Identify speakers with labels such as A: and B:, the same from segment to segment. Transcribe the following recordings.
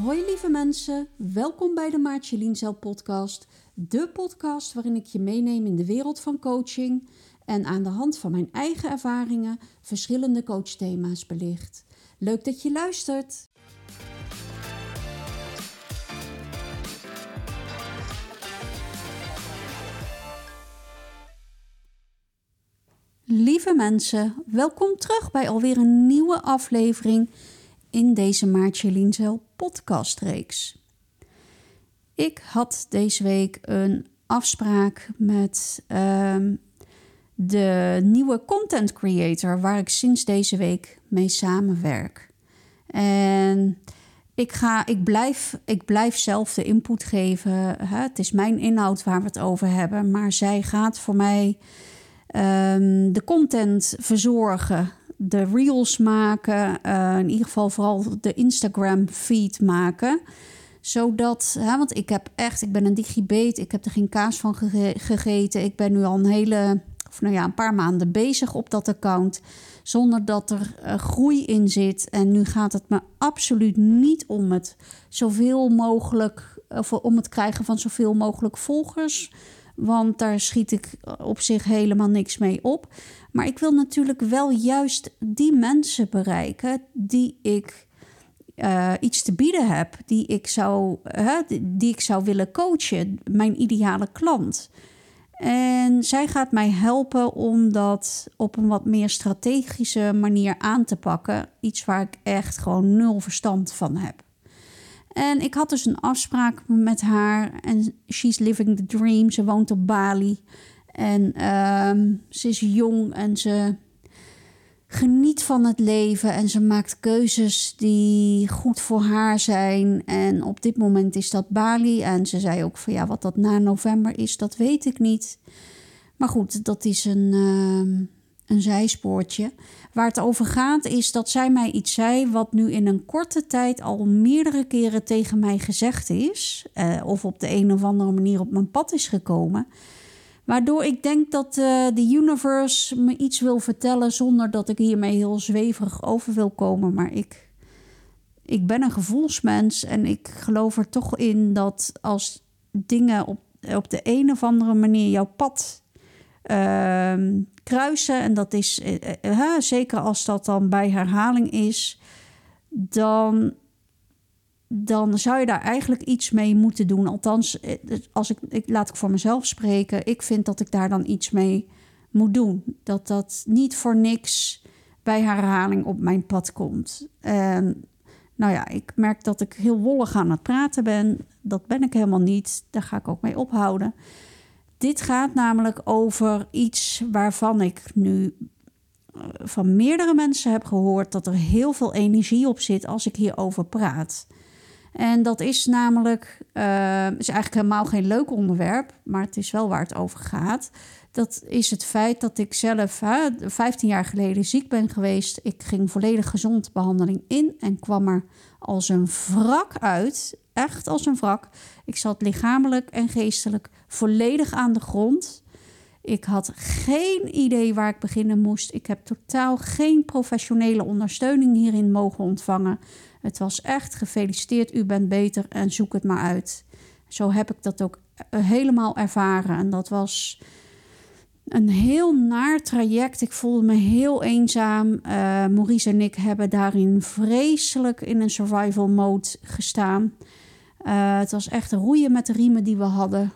A: Hoi lieve mensen, welkom bij de Maartje Lienzel podcast. De podcast waarin ik je meeneem in de wereld van coaching en aan de hand van mijn eigen ervaringen verschillende coachthema's belicht. Leuk dat je luistert! Lieve mensen, welkom terug bij alweer een nieuwe aflevering in deze Maartje Lienzel podcastreeks. Ik had deze week een afspraak met de nieuwe content creator waar ik sinds deze week mee samenwerk. En ik blijf zelf de input geven. Het is mijn inhoud waar we het over hebben, maar zij gaat voor mij de content verzorgen, de reels maken, in ieder geval vooral de Instagram feed maken. Zodat, want ik ben een digibeet, ik heb er geen kaas van gegeten. Ik ben nu al een paar maanden bezig op dat account, zonder dat er groei in zit. En nu gaat het me absoluut niet om het zoveel mogelijk, om het krijgen van zoveel mogelijk volgers. Want daar schiet ik op zich helemaal niks mee op. Maar ik wil natuurlijk wel juist die mensen bereiken die ik iets te bieden heb. Die ik zou willen coachen. Mijn ideale klant. En zij gaat mij helpen om dat op een wat meer strategische manier aan te pakken. Iets waar ik echt gewoon 0 verstand van heb. En ik had dus een afspraak met haar en she's living the dream. Ze woont op Bali en ze is jong en ze geniet van het leven en ze maakt keuzes die goed voor haar zijn. En op dit moment is dat Bali en ze zei ook van wat dat na november is, dat weet ik niet. Maar goed, dat is een zijspoortje. Waar het over gaat is dat zij mij iets zei wat nu in een korte tijd al meerdere keren tegen mij gezegd is. Of op de een of andere manier op mijn pad is gekomen. Waardoor ik denk dat de universe me iets wil vertellen zonder dat ik hiermee heel zweverig over wil komen. Maar ik ben een gevoelsmens en ik geloof er toch in dat als dingen op de een of andere manier jouw pad kruisen, en dat is zeker als dat dan bij herhaling is, dan zou je daar eigenlijk iets mee moeten doen. Althans, laat ik voor mezelf spreken, ik vind dat ik daar dan iets mee moet doen. Dat niet voor niks bij herhaling op mijn pad komt. En ik merk dat ik heel wollig aan het praten ben. Dat ben ik helemaal niet. Daar ga ik ook mee ophouden. Dit gaat namelijk over iets waarvan ik nu van meerdere mensen heb gehoord dat er heel veel energie op zit als ik hierover praat. En dat is namelijk, is eigenlijk helemaal geen leuk onderwerp, maar het is wel waar het over gaat. Dat is het feit dat ik zelf 15 jaar geleden ziek ben geweest. Ik ging volledig gezond behandeling in en kwam er als een wrak uit. Echt als een wrak. Ik zat lichamelijk en geestelijk volledig aan de grond. Ik had geen idee waar ik beginnen moest. Ik heb totaal geen professionele ondersteuning hierin mogen ontvangen. Het was echt gefeliciteerd, u bent beter en zoek het maar uit. Zo heb ik dat ook helemaal ervaren. En dat was een heel naar traject. Ik voelde me heel eenzaam. Maurice en ik hebben daarin vreselijk in een survival mode gestaan. Het was echt roeien met de riemen die we hadden.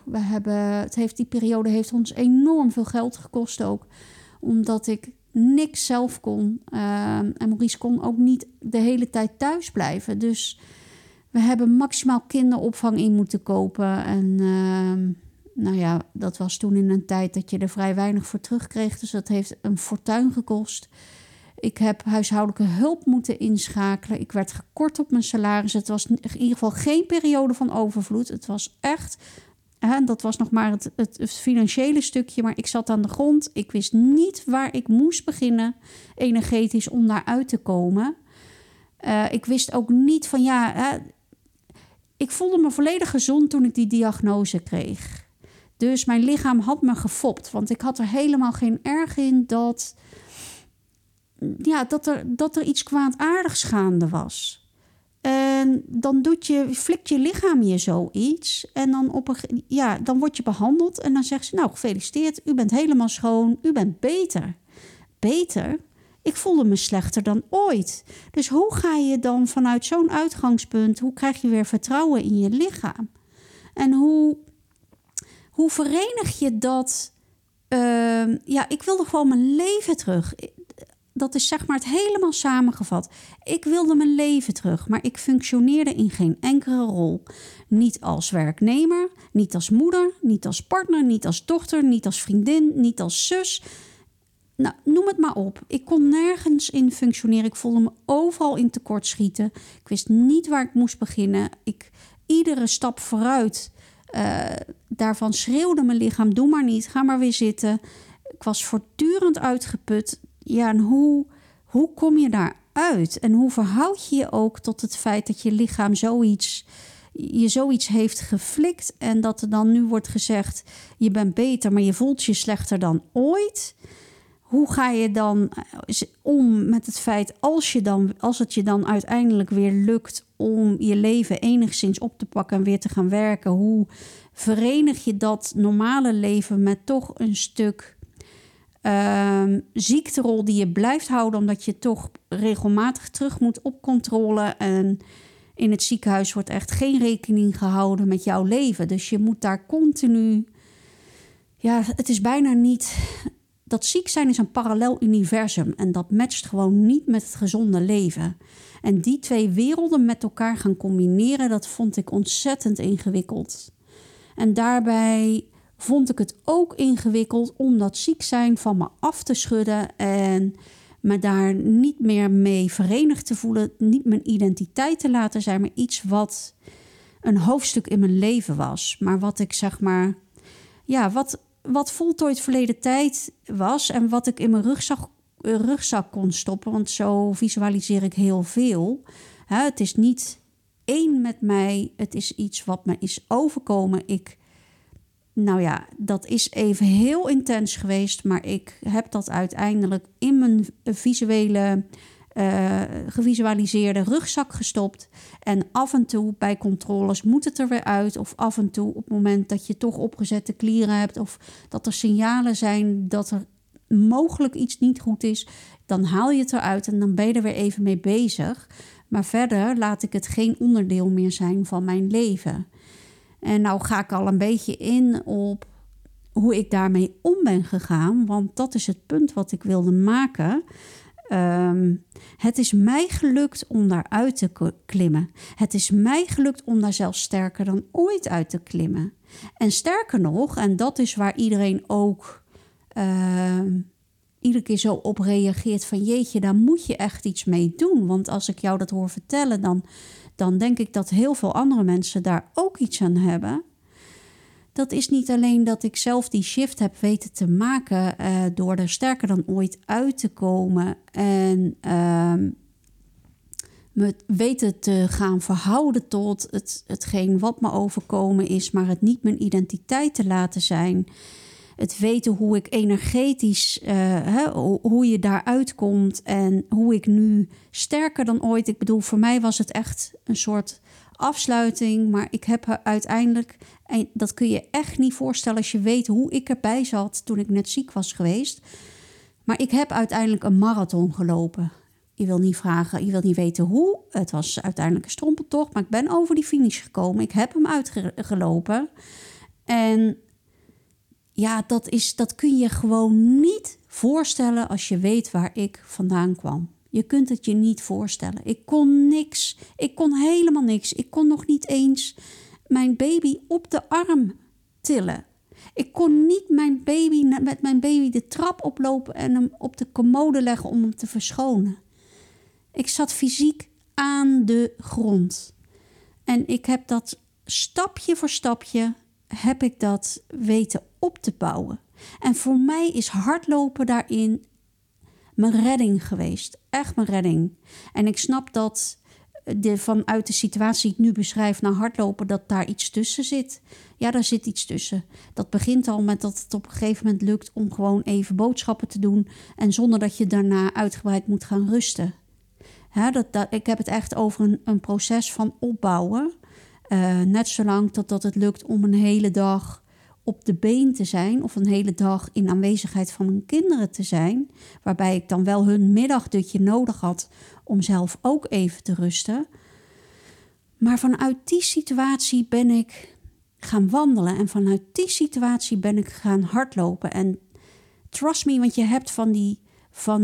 A: Die periode heeft ons enorm veel geld gekost ook. Omdat ik niks zelf kon. En Maurice kon ook niet de hele tijd thuis blijven. Dus we hebben maximaal kinderopvang in moeten kopen. En dat was toen in een tijd dat je er vrij weinig voor terugkreeg. Dus dat heeft een fortuin gekost. Ik heb huishoudelijke hulp moeten inschakelen. Ik werd gekort op mijn salaris. Het was in ieder geval geen periode van overvloed. Het was echt, dat was nog maar het financiële stukje. Maar ik zat aan de grond. Ik wist niet waar ik moest beginnen energetisch om daaruit te komen. Ik wist ook niet van ik voelde me volledig gezond toen ik die diagnose kreeg. Dus mijn lichaam had me gefopt. Want ik had er helemaal geen erg in dat er iets kwaadaardigs gaande was. En dan flikt je lichaam je zoiets. En dan, dan word je behandeld. En dan zegt ze, nou, gefeliciteerd. U bent helemaal schoon. U bent beter. Beter? Ik voelde me slechter dan ooit. Dus hoe ga je dan vanuit zo'n uitgangspunt... hoe krijg je weer vertrouwen in je lichaam? En hoe verenig je dat... ik wilde gewoon mijn leven terug. Dat is zeg maar het helemaal samengevat. Ik wilde mijn leven terug, maar ik functioneerde in geen enkele rol. Niet als werknemer, niet als moeder, niet als partner, niet als dochter, niet als vriendin, niet als zus. Nou, noem het maar op. Ik kon nergens in functioneren. Ik voelde me overal in tekortschieten. Ik wist niet waar ik moest beginnen. Iedere stap vooruit, daarvan schreeuwde mijn lichaam, doe maar niet, ga maar weer zitten. Ik was voortdurend uitgeput. Ja, en hoe kom je daaruit? En hoe verhoud je je ook tot het feit dat je lichaam zoiets heeft geflikt... en dat er dan nu wordt gezegd, je bent beter, maar je voelt je slechter dan ooit? Hoe ga je dan om met het feit, als het je dan uiteindelijk weer lukt... om je leven enigszins op te pakken en weer te gaan werken... hoe verenig je dat normale leven met toch een stuk... ziekterol die je blijft houden... omdat je toch regelmatig terug moet op controle... en in het ziekenhuis wordt echt geen rekening gehouden met jouw leven. Dus je moet daar continu... Ja, het is bijna niet... Dat ziek zijn is een parallel universum... en dat matcht gewoon niet met het gezonde leven. En die twee werelden met elkaar gaan combineren... dat vond ik ontzettend ingewikkeld. En daarbij... vond ik het ook ingewikkeld om dat ziek zijn van me af te schudden... en me daar niet meer mee verenigd te voelen... niet mijn identiteit te laten zijn... maar iets wat een hoofdstuk in mijn leven was. Maar wat ik zeg maar... Ja, wat voltooid verleden tijd was... en wat ik in mijn rugzak kon stoppen... want zo visualiseer ik heel veel. Het is niet één met mij. Het is iets wat me is overkomen. Nou ja, dat is even heel intens geweest... maar ik heb dat uiteindelijk in mijn gevisualiseerde rugzak gestopt... en af en toe bij controles moet het er weer uit... of af en toe op het moment dat je toch opgezette klieren hebt... of dat er signalen zijn dat er mogelijk iets niet goed is... dan haal je het eruit en dan ben je er weer even mee bezig. Maar verder laat ik het geen onderdeel meer zijn van mijn leven... En nou ga ik al een beetje in op hoe ik daarmee om ben gegaan. Want dat is het punt wat ik wilde maken. Het is mij gelukt om daaruit te klimmen. Het is mij gelukt om daar zelfs sterker dan ooit uit te klimmen. En sterker nog, en dat is waar iedereen ook iedere keer zo op reageert van... jeetje, daar moet je echt iets mee doen. Want als ik jou dat hoor vertellen... dan denk ik dat heel veel andere mensen daar ook iets aan hebben. Dat is niet alleen dat ik zelf die shift heb weten te maken... door er sterker dan ooit uit te komen... en me weten te gaan verhouden tot hetgeen wat me overkomen is... maar het niet mijn identiteit te laten zijn... Het weten hoe ik energetisch, hoe je daaruit komt en hoe ik nu sterker dan ooit... Ik bedoel, voor mij was het echt een soort afsluiting, maar ik heb er uiteindelijk... En dat kun je echt niet voorstellen als je weet hoe ik erbij zat toen ik net ziek was geweest. Maar ik heb uiteindelijk een marathon gelopen. Je wil niet weten hoe. Het was uiteindelijk een strompeltocht, maar ik ben over die finish gekomen. Ik heb hem uitgelopen en... Ja, dat kun je gewoon niet voorstellen als je weet waar ik vandaan kwam. Je kunt het je niet voorstellen. Ik kon niks. Ik kon helemaal niks. Ik kon nog niet eens mijn baby op de arm tillen. Ik kon niet met mijn baby de trap oplopen en hem op de commode leggen om hem te verschonen. Ik zat fysiek aan de grond. En ik heb dat stapje voor stapje heb ik dat weten op te bouwen. En voor mij is hardlopen daarin mijn redding geweest. Echt mijn redding. En ik snap dat vanuit de situatie die ik nu beschrijf naar hardlopen, dat daar iets tussen zit. Ja, daar zit iets tussen. Dat begint al met dat het op een gegeven moment lukt om gewoon even boodschappen te doen en zonder dat je daarna uitgebreid moet gaan rusten. Ik heb het echt over een proces van opbouwen. Net zolang totdat het lukt om een hele dag op de been te zijn, of een hele dag in aanwezigheid van mijn kinderen te zijn, waarbij ik dan wel hun middagdutje nodig had om zelf ook even te rusten. Maar vanuit die situatie ben ik gaan wandelen en vanuit die situatie ben ik gaan hardlopen. En trust me, want je hebt van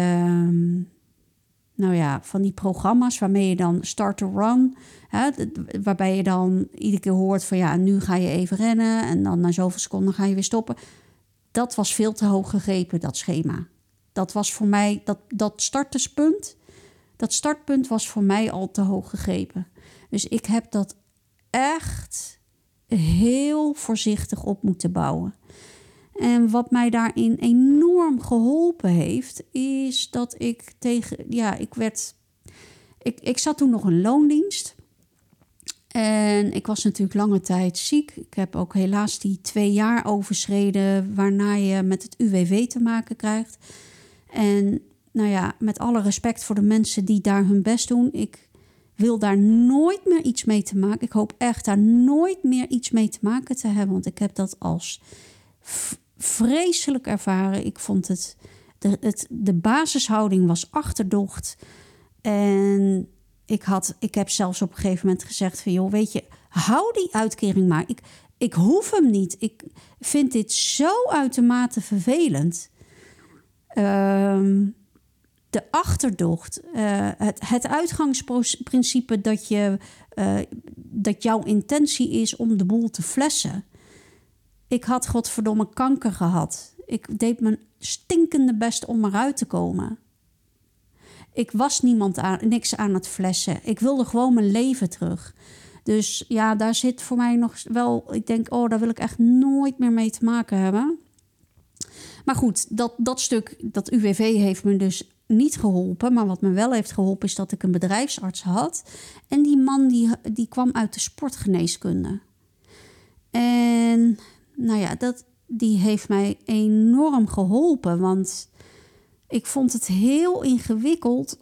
A: die programma's waarmee je dan start to run, waarbij je dan iedere keer hoort van ja, nu ga je even rennen en dan na zoveel seconden ga je weer stoppen. Dat was veel te hoog gegrepen, dat schema. Dat was voor mij, dat startpunt was voor mij al te hoog gegrepen. Dus ik heb dat echt heel voorzichtig op moeten bouwen. En wat mij daarin enorm geholpen heeft, is dat ik ik zat toen nog in loondienst. En ik was natuurlijk lange tijd ziek. Ik heb ook helaas die 2 jaar overschreden, waarna je met het UWV te maken krijgt. En met alle respect voor de mensen die daar hun best doen, ik wil daar nooit meer iets mee te maken. Ik hoop echt daar nooit meer iets mee te maken te hebben, want ik heb dat als vreselijk ervaren. Ik vond de basishouding was achterdocht. En ik heb zelfs op een gegeven moment gezegd van joh, weet je, hou die uitkering maar. Ik hoef hem niet. Ik vind dit zo uitermate vervelend. De achterdocht, het uitgangsprincipe dat jouw intentie is om de boel te flessen. Ik had godverdomme kanker gehad. Ik deed mijn stinkende best om eruit te komen. Ik was niks aan het flessen. Ik wilde gewoon mijn leven terug. Dus ja, daar zit voor mij nog wel, ik denk, daar wil ik echt nooit meer mee te maken hebben. Maar goed, dat stuk, dat UWV heeft me dus niet geholpen. Maar wat me wel heeft geholpen is dat ik een bedrijfsarts had. En die man die kwam uit de sportgeneeskunde. En die heeft mij enorm geholpen. Want ik vond het heel ingewikkeld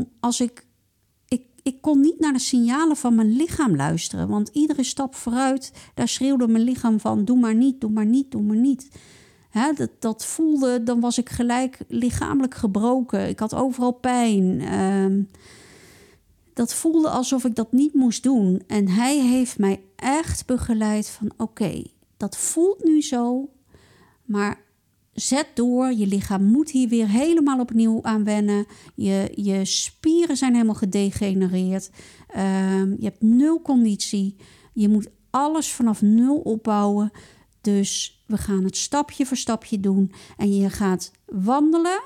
A: ik kon niet naar de signalen van mijn lichaam luisteren. Want iedere stap vooruit, daar schreeuwde mijn lichaam van doe maar niet, doe maar niet, doe maar niet. Dat voelde, dan was ik gelijk lichamelijk gebroken. Ik had overal pijn. Dat voelde alsof ik dat niet moest doen. En hij heeft mij echt begeleid van oké, dat voelt nu zo, maar zet door. Je lichaam moet hier weer helemaal opnieuw aan wennen. Je spieren zijn helemaal gedegenereerd. Je hebt 0 conditie. Je moet alles vanaf 0 opbouwen. Dus we gaan het stapje voor stapje doen. En je gaat wandelen.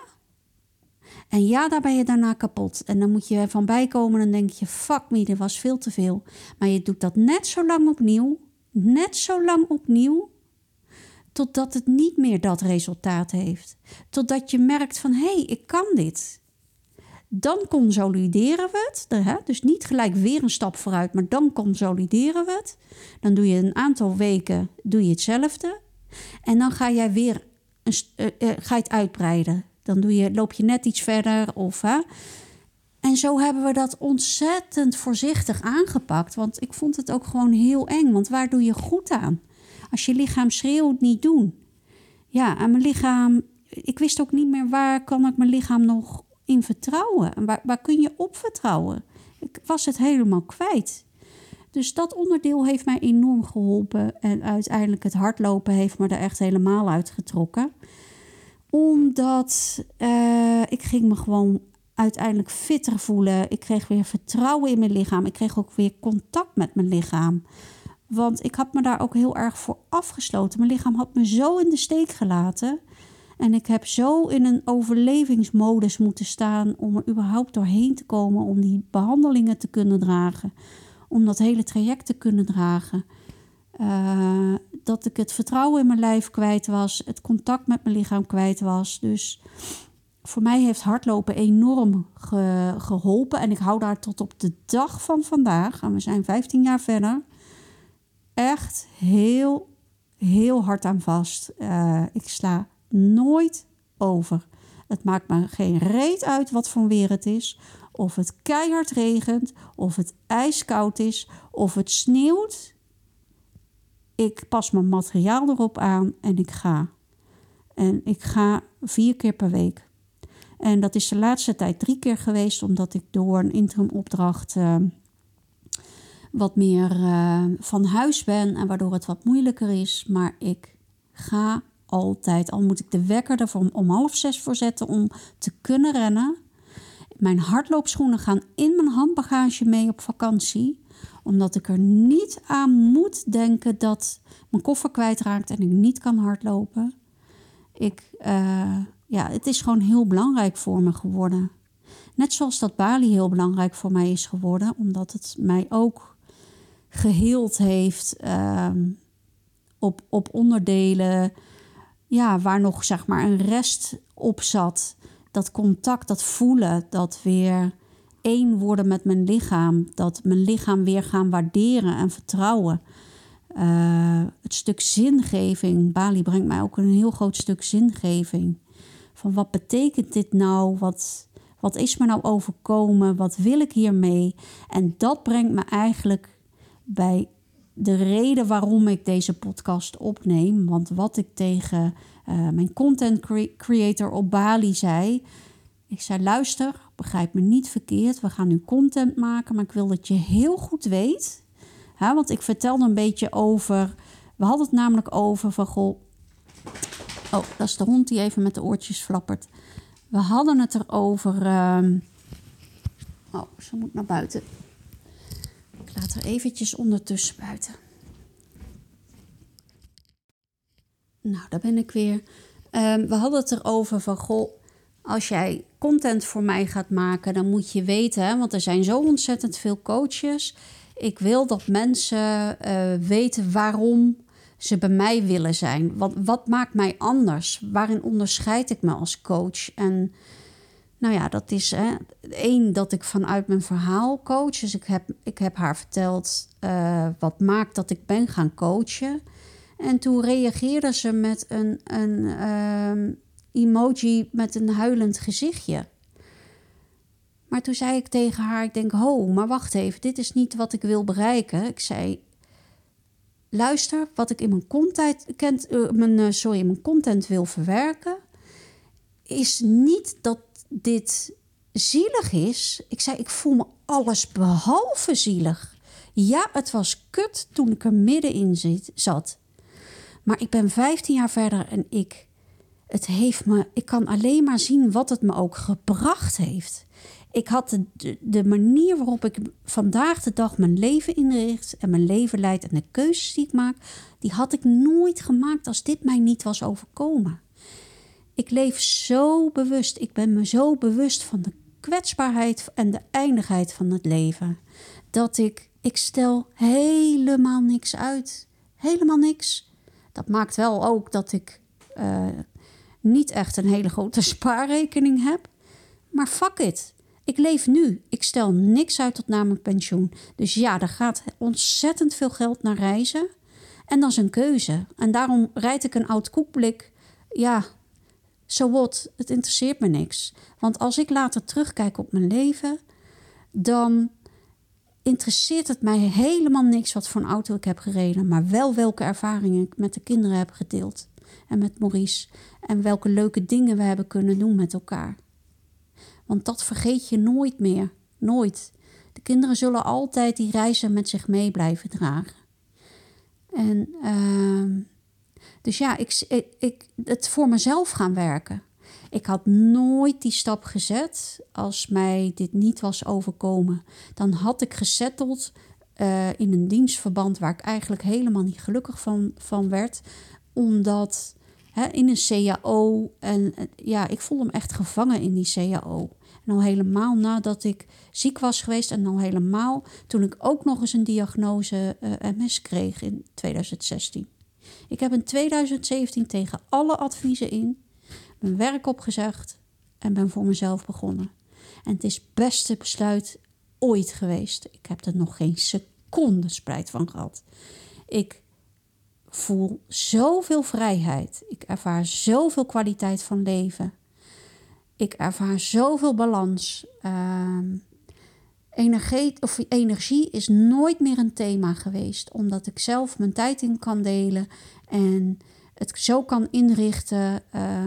A: En ja, daar ben je daarna kapot. En dan moet je ervan bijkomen en dan denk je, fuck me, dit was veel te veel. Maar je doet dat net zo lang opnieuw, totdat het niet meer dat resultaat heeft. Totdat je merkt van, hé, ik kan dit. Dan consolideren we het. Dus niet gelijk weer een stap vooruit, maar dan consolideren we het. Dan doe je een aantal weken hetzelfde. En dan ga jij weer ga je het uitbreiden. Dan loop je net iets verder. En zo hebben we dat ontzettend voorzichtig aangepakt. Want ik vond het ook gewoon heel eng. Want waar doe je goed aan? Als je lichaam schreeuwt, niet doen. Ja, en mijn lichaam, ik wist ook niet meer waar kan ik mijn lichaam nog in vertrouwen. En waar kun je op vertrouwen? Ik was het helemaal kwijt. Dus dat onderdeel heeft mij enorm geholpen. En uiteindelijk het hardlopen heeft me er echt helemaal uitgetrokken. Omdat ik ging me gewoon uiteindelijk fitter voelen. Ik kreeg weer vertrouwen in mijn lichaam. Ik kreeg ook weer contact met mijn lichaam. Want ik had me daar ook heel erg voor afgesloten. Mijn lichaam had me zo in de steek gelaten. En ik heb zo in een overlevingsmodus moeten staan om er überhaupt doorheen te komen. Om die behandelingen te kunnen dragen. Om dat hele traject te kunnen dragen. Dat ik het vertrouwen in mijn lijf kwijt was. Het contact met mijn lichaam kwijt was. Dus voor mij heeft hardlopen enorm geholpen. En ik hou daar tot op de dag van vandaag, en we zijn 15 jaar verder, echt heel, heel hard aan vast. Ik sla nooit over. Het maakt me geen reet uit wat voor weer het is. Of het keihard regent, of het ijskoud is, of het sneeuwt. Ik pas mijn materiaal erop aan en ik ga. En ik ga 4 keer per week. En dat is de laatste tijd 3 keer geweest, omdat ik door een interimopdracht wat meer van huis ben en waardoor het wat moeilijker is. Maar ik ga altijd, al moet ik de wekker er om 5:30 voor zetten om te kunnen rennen. Mijn hardloopschoenen gaan in mijn handbagage mee op vakantie, omdat ik er niet aan moet denken dat mijn koffer kwijtraakt en ik niet kan hardlopen. Het is gewoon heel belangrijk voor me geworden. Net zoals dat Bali heel belangrijk voor mij is geworden, omdat het mij ook geheeld heeft op onderdelen, waar nog zeg maar een rest op zat. Dat contact, dat voelen, dat weer één worden met mijn lichaam. Dat mijn lichaam weer gaan waarderen en vertrouwen. Het stuk zingeving. Bali brengt mij ook een heel groot stuk zingeving. Van wat betekent dit nou? Wat is me nou overkomen? Wat wil ik hiermee? En dat brengt me eigenlijk bij de reden waarom ik deze podcast opneem. Want wat ik tegen mijn content creator op Bali zei. Ik zei, luister, begrijp me niet verkeerd. We gaan nu content maken, maar ik wil dat je heel goed weet. Want ik vertelde een beetje over. We hadden het namelijk over van goh. Oh, dat is de hond die even met de oortjes flappert. We hadden het erover. Ze moet naar buiten. Ik laat haar eventjes ondertussen buiten. Nou, daar ben ik weer. We hadden het erover van goh. Als jij content voor mij gaat maken, dan moet je weten, hè, want er zijn zo ontzettend veel coaches. Ik wil dat mensen weten waarom ze bij mij willen zijn. Wat maakt mij anders? Waarin onderscheid ik me als coach? En nou ja, dat is één dat ik vanuit mijn verhaal coach. Dus ik heb haar verteld wat maakt dat ik ben gaan coachen. En toen reageerde ze met een emoji met een huilend gezichtje. Maar toen zei ik tegen haar, ik denk, maar wacht even, dit is niet wat ik wil bereiken. Ik zei, luister, wat ik in mijn content wil verwerken, is niet dat dit zielig is. Ik zei, ik voel me alles behalve zielig. Ja, het was kut toen ik er middenin zat. Maar ik ben 15 jaar verder en ik kan alleen maar zien wat het me ook gebracht heeft. Ik had de manier waarop ik vandaag de dag mijn leven inricht en mijn leven leid en de keuzes die ik maak, die had ik nooit gemaakt als dit mij niet was overkomen. Ik leef zo bewust, ik ben me zo bewust van de kwetsbaarheid en de eindigheid van het leven, dat ik stel helemaal niks uit. Helemaal niks. Dat maakt wel ook dat ik niet echt een hele grote spaarrekening heb. Maar fuck it. Ik leef nu. Ik stel niks uit tot na mijn pensioen. Dus ja, er gaat ontzettend veel geld naar reizen. En dat is een keuze. En daarom rijd ik een oud koekblik. Ja, so what? Het interesseert me niks. Want als ik later terugkijk op mijn leven, dan interesseert het mij helemaal niks wat voor een auto ik heb gereden. Maar wel welke ervaringen ik met de kinderen heb gedeeld. En met Maurice. En welke leuke dingen we hebben kunnen doen met elkaar. Want dat vergeet je nooit meer. Nooit. De kinderen zullen altijd die reizen met zich mee blijven dragen. En dus ja, het voor mezelf gaan werken. Ik had nooit die stap gezet als mij dit niet was overkomen. Dan had ik gesetteld in een dienstverband waar ik eigenlijk helemaal niet gelukkig van werd. Omdat in een CAO, en ik voelde me echt gevangen in die CAO. En al helemaal nadat ik ziek was geweest en al helemaal toen ik ook nog eens een diagnose MS kreeg in 2016. Ik heb in 2017 tegen alle adviezen in mijn werk opgezegd en ben voor mezelf begonnen. En het is het beste besluit ooit geweest. Ik heb er nog geen seconde spijt van gehad. Ik voel zoveel vrijheid. Ik ervaar zoveel kwaliteit van leven. Ik ervaar zoveel balans. Energie is nooit meer een thema geweest. Omdat ik zelf mijn tijd in kan delen. En het zo kan inrichten.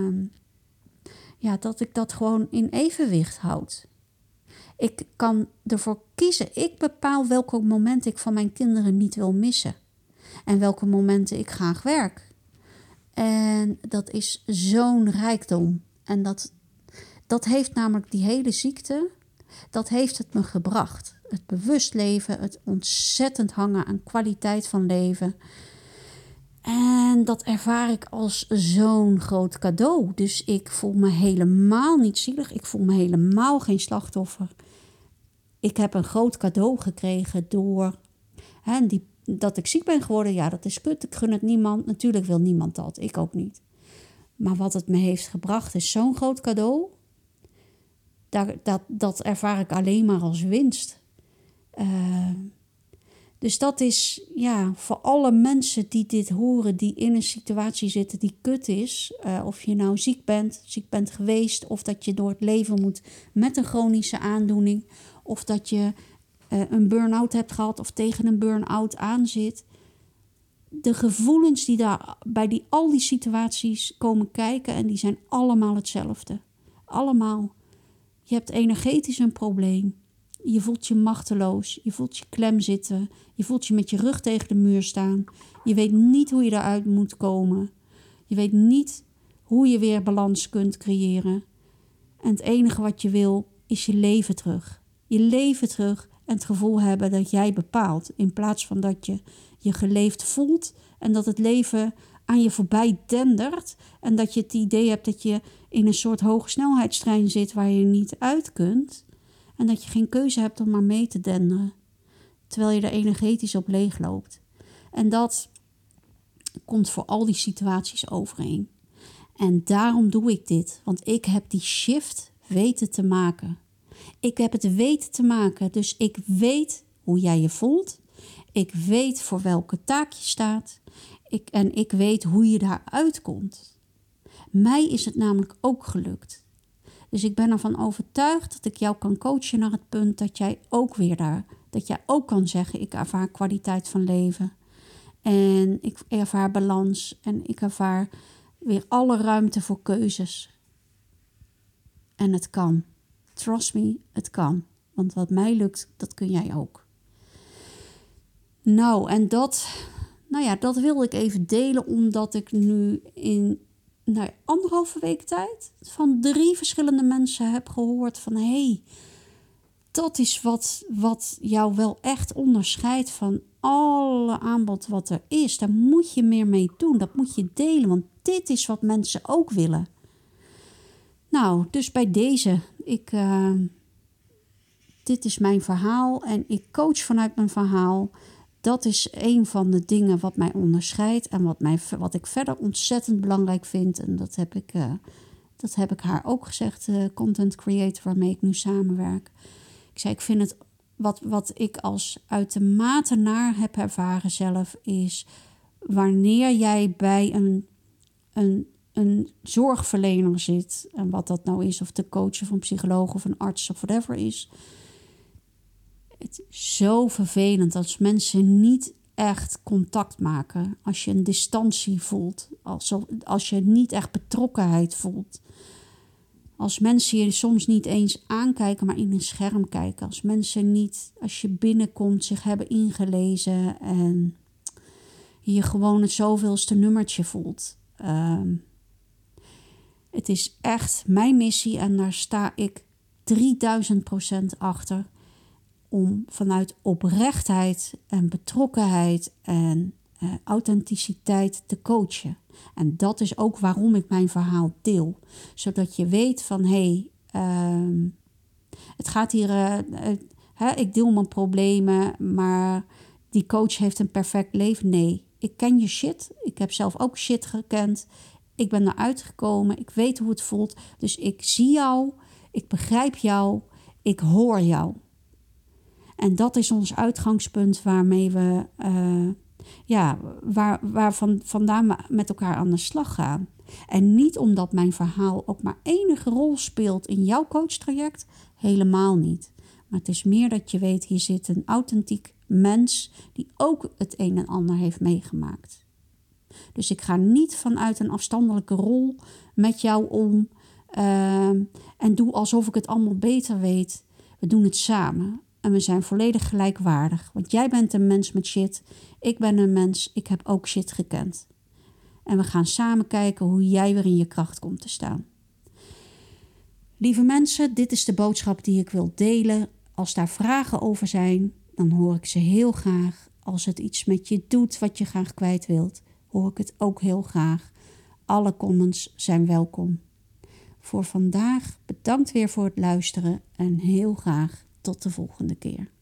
A: Dat ik dat gewoon in evenwicht houd. Ik kan ervoor kiezen. Ik bepaal welke momenten ik van mijn kinderen niet wil missen. En welke momenten ik graag werk. En dat is zo'n rijkdom. En dat heeft namelijk die hele ziekte, dat heeft het me gebracht. Het bewust leven, het ontzettend hangen aan kwaliteit van leven. En dat ervaar ik als zo'n groot cadeau. Dus ik voel me helemaal niet zielig. Ik voel me helemaal geen slachtoffer. Ik heb een groot cadeau gekregen door dat ik ziek ben geworden. Ja, dat is kut. Ik gun het niemand. Natuurlijk wil niemand dat. Ik ook niet. Maar wat het me heeft gebracht is zo'n groot cadeau. Dat ervaar ik alleen maar als winst. Dus dat is voor alle mensen die dit horen, die in een situatie zitten die kut is. Of je nou ziek bent geweest, of dat je door het leven moet met een chronische aandoening. Of dat je een burn-out hebt gehad of tegen een burn-out aan zit. De gevoelens die daar bij al die situaties komen kijken, en die zijn allemaal hetzelfde. Allemaal. Je hebt energetisch een probleem. Je voelt je machteloos. Je voelt je klem zitten. Je voelt je met je rug tegen de muur staan. Je weet niet hoe je eruit moet komen. Je weet niet hoe je weer balans kunt creëren. En het enige wat je wil is je leven terug. Je leven terug en het gevoel hebben dat jij bepaalt. In plaats van dat je je geleefd voelt en dat het leven aan je voorbij dendert. En dat je het idee hebt dat je in een soort hogesnelheidstrein zit waar je niet uit kunt. En dat je geen keuze hebt om maar mee te denderen. Terwijl je er energetisch op leeg loopt. En dat komt voor al die situaties overeen. En daarom doe ik dit. Want ik heb die shift weten te maken. Ik heb het weten te maken. Dus ik weet hoe jij je voelt. Ik weet voor welke taak je staat. Ik weet hoe je daaruit komt. Mij is het namelijk ook gelukt. Dus ik ben ervan overtuigd dat ik jou kan coachen naar het punt dat jij ook dat jij ook kan zeggen, ik ervaar kwaliteit van leven. En ik ervaar balans en ik ervaar weer alle ruimte voor keuzes. En het kan. Trust me, het kan. Want wat mij lukt, dat kun jij ook. Nou, en dat wilde ik even delen, omdat ik nu in 1,5 week tijd van 3 verschillende mensen heb gehoord van hey, dat is wat jou wel echt onderscheidt van alle aanbod wat er is. Daar moet je meer mee doen, dat moet je delen, want dit is wat mensen ook willen. Nou, dus bij deze, dit is mijn verhaal en ik coach vanuit mijn verhaal. Dat is een van de dingen wat mij onderscheidt en wat ik verder ontzettend belangrijk vind. En dat heb ik haar ook gezegd, de content creator waarmee ik nu samenwerk. Ik zei, ik vind het, wat ik als uitermate naar heb ervaren zelf, is wanneer jij bij een zorgverlener zit, en wat dat nou is, of de coach of een psycholoog of een arts of whatever is. Het is zo vervelend als mensen niet echt contact maken. Als je een distantie voelt. Als je niet echt betrokkenheid voelt. Als mensen je soms niet eens aankijken, maar in een scherm kijken. Als mensen niet, als je binnenkomt, zich hebben ingelezen. En je gewoon het zoveelste nummertje voelt. Het is echt mijn missie en daar sta ik 3000% achter. Om vanuit oprechtheid en betrokkenheid en authenticiteit te coachen. En dat is ook waarom ik mijn verhaal deel. Zodat je weet van het gaat hier, ik deel mijn problemen, maar die coach heeft een perfect leven. Nee, ik ken je shit. Ik heb zelf ook shit gekend. Ik ben eruit gekomen. Ik weet hoe het voelt. Dus ik zie jou. Ik begrijp jou. Ik hoor jou. En dat is ons uitgangspunt waarmee we vandaan we met elkaar aan de slag gaan. En niet omdat mijn verhaal ook maar enige rol speelt in jouw coachtraject. Helemaal niet. Maar het is meer dat je weet, hier zit een authentiek mens die ook het een en ander heeft meegemaakt. Dus ik ga niet vanuit een afstandelijke rol met jou om en doe alsof ik het allemaal beter weet. We doen het samen en we zijn volledig gelijkwaardig. Want jij bent een mens met shit, ik ben een mens, ik heb ook shit gekend. En we gaan samen kijken hoe jij weer in je kracht komt te staan. Lieve mensen, dit is de boodschap die ik wil delen. Als daar vragen over zijn, dan hoor ik ze heel graag. Als het iets met je doet wat je graag kwijt wilt, hoor ik het ook heel graag. Alle comments zijn welkom. Voor vandaag bedankt weer voor het luisteren en heel graag tot de volgende keer.